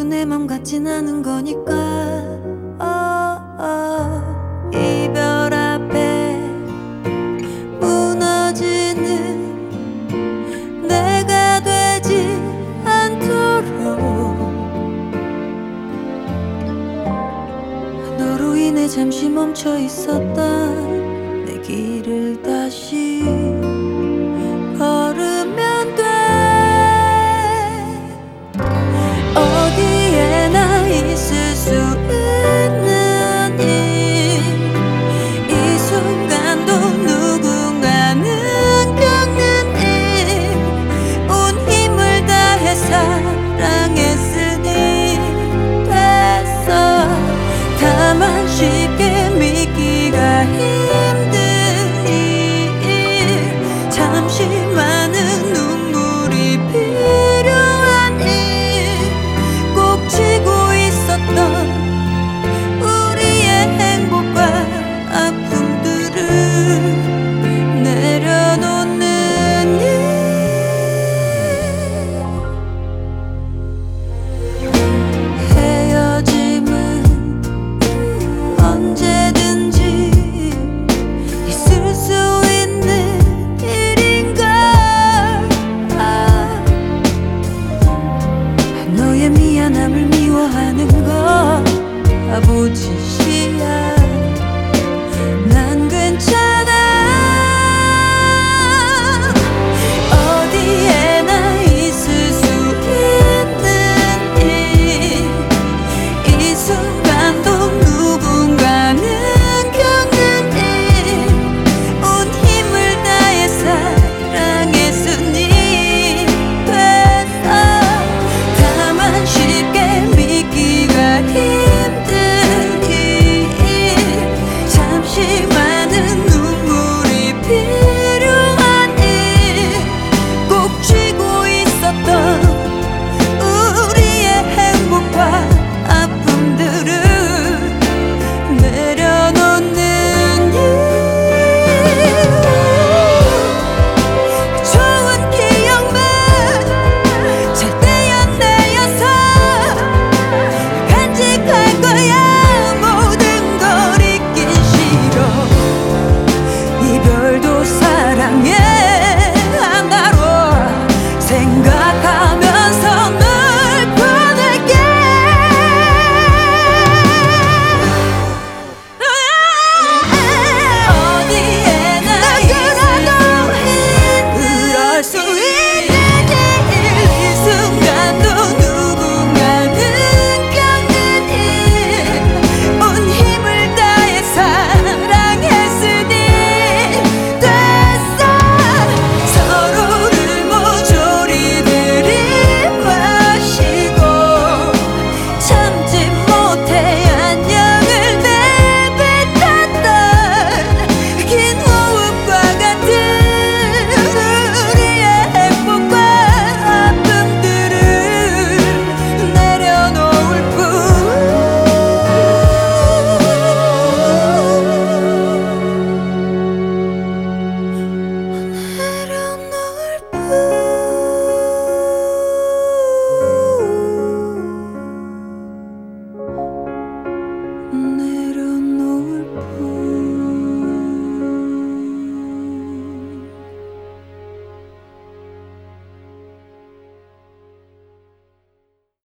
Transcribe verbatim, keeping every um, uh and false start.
내 맘 같진 않은 거니까. oh, oh. 이별 앞에 무너지는 내가 되지 않도록 너로 인해 잠시 멈춰 있었던 내 길을 다시 걸으면 돼. 어디에나 있을 수 있는 일, 이 순간도 누군가는 겪는 일. 온 힘을 다해 사랑했으니 됐어. 다만 쉽게 믿기가 힘든 일, 잠시 많은 눈물이 필요한 일. 꼭 쥐고 있었던 우리의 행복과 아픔들을 내려놓는 일. 헤어짐은 언제든지 있을 수 있는 일인걸. 아, 너의 미안함을 미워하는 거 바보짓이야.